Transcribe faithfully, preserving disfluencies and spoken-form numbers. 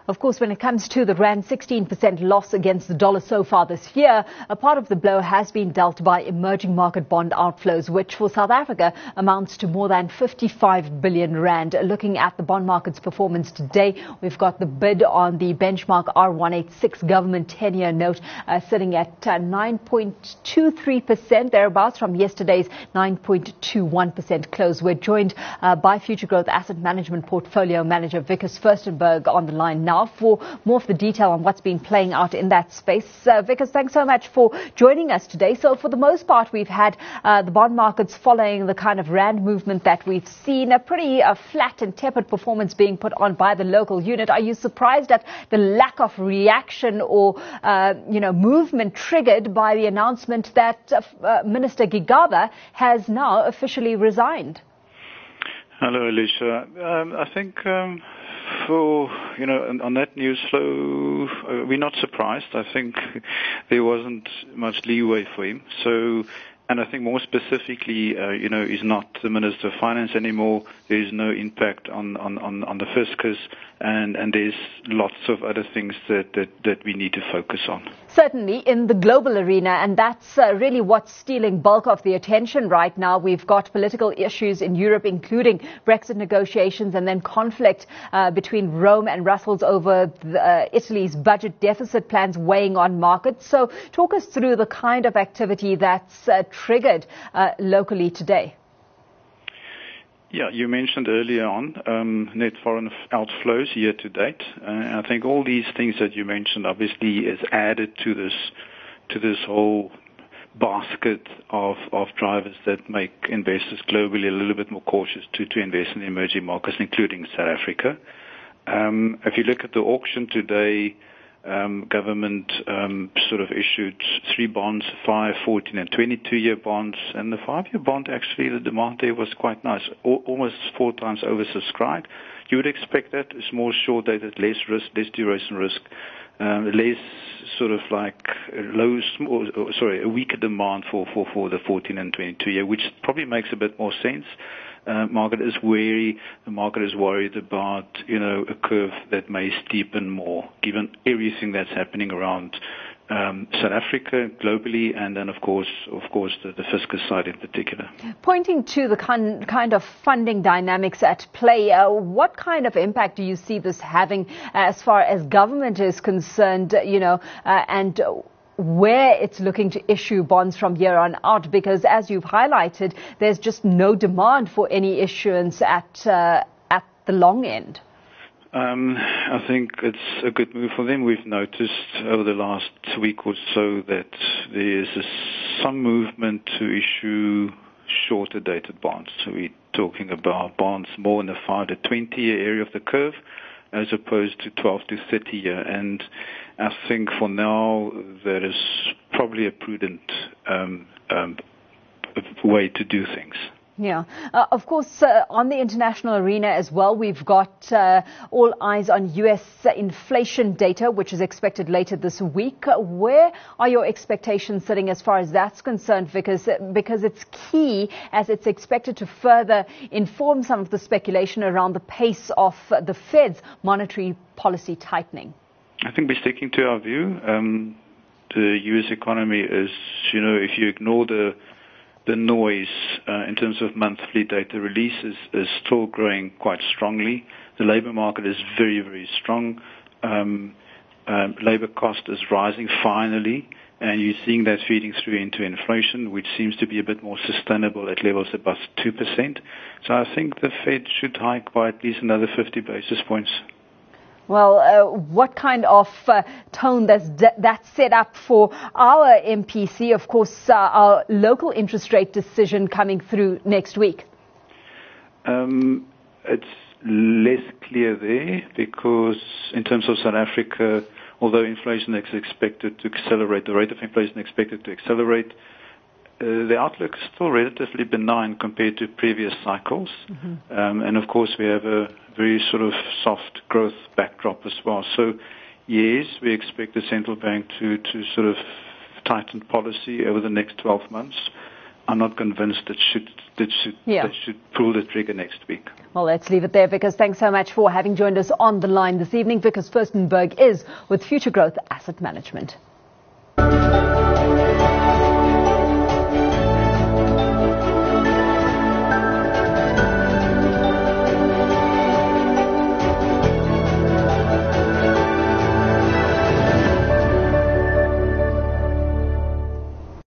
Of course, when it comes to the rand, sixteen percent loss against the dollar so far this year, a part of the blow has been dealt by emerging market bond outflows, which for South Africa amounts to more than fifty-five billion rand. Looking at the bond market's performance today, we've got the bid on the benchmark R one eighty-six government ten-year note uh, sitting at uh, nine point two three percent, thereabouts, from yesterday's nine point two one percent close. We're joined uh, by Future Growth Asset Management Portfolio Manager Wikus Furstenberg on the line now for more of the detail on what's been playing out in that space. Uh, Wikus, thanks so much for joining us today. So for the most part, we've had uh, the bond markets following the kind of rand movement that we've seen, a pretty uh, flat and tepid performance being put on by the local unit. Are you surprised at the lack of reaction or, uh, you know, movement triggered by the announcement that uh, uh, Minister Gigaba has now officially resigned? Hello, Alicia. Um, I think um, for, you know, on, on that news flow, uh, we're not surprised. I think there wasn't much leeway for him. So, and I think more specifically, uh, you know, he's not the Minister of Finance anymore. There is no impact on, on, on, on the fiscus, and, and there's lots of other things that, that, that we need to focus on. Certainly in the global arena, and that's uh, really what's stealing bulk of the attention right now. We've got political issues in Europe, including Brexit negotiations and then conflict uh, between Rome and Brussels over the, uh, Italy's budget deficit plans weighing on markets. So talk us through the kind of activity that's uh, triggered uh, locally today. Yeah, you mentioned earlier on um, net foreign outflows year to date. Uh, I think all these things that you mentioned obviously is added to this to this whole basket of, of drivers that make investors globally a little bit more cautious to, to invest in emerging markets, including South Africa. Um, if you look at the auction today, Um, government um, sort of issued three bonds, five, fourteen, and twenty-two-year bonds. And the five-year bond, actually, the demand there was quite nice, Al- almost four times oversubscribed. You would expect that. It's more short-dated, less risk, less duration risk, um, less sort of like low, small, sorry, a weaker demand for, for, for the fourteen and twenty-two-year, which probably makes a bit more sense. Uh, market is wary. The market is worried about, you know, a curve that may steepen more, given everything that's happening around um, South Africa globally, and then, of course, of course, the, the fiscal side in particular. Pointing to the kind kind of funding dynamics at play, uh, what kind of impact do you see this having as far as government is concerned? You know, uh, and where it's looking to issue bonds from here on out, because as you've highlighted, there's just no demand for any issuance at uh, at the long end. Um, I think it's a good move for them. We've noticed over the last week or so that there's a, some movement to issue shorter dated bonds. So we're talking about bonds more in the five to twenty year area of the curve, as opposed to twelve to thirty year. And I think for now that is probably a prudent um, um, way to do things. Yeah. Uh, of course, uh, on the international arena as well, we've got uh, all eyes on U S inflation data, which is expected later this week. Uh, where are your expectations sitting as far as that's concerned? Because, because it's key, as it's expected to further inform some of the speculation around the pace of the Fed's monetary policy tightening. I think we're sticking to our view. Um, the U S economy is, you know, if you ignore the the noise uh, in terms of monthly data releases, is still growing quite strongly. The labor market is very, very strong. Um, um, labor cost is rising finally, and you're seeing that feeding through into inflation, which seems to be a bit more sustainable at levels above two percent. So I think the Fed should hike by at least another fifty basis points. Well, uh, what kind of uh, tone does that set up for our M P C? Of course, uh, our local interest rate decision coming through next week. Um, it's less clear there because in terms of South Africa, although inflation is expected to accelerate, the rate of inflation is expected to accelerate, Uh, the outlook is still relatively benign compared to previous cycles. Mm-hmm. Um, and of course, we have a very sort of soft growth backdrop as well. So, yes, we expect the central bank to, to sort of tighten policy over the next twelve months. I'm not convinced that should that should Yeah. that should pull the trigger next week. Well, let's leave it there. Vickers, thanks so much for having joined us on the line this evening. Vickers Furstenberg is with Future Growth Asset Management.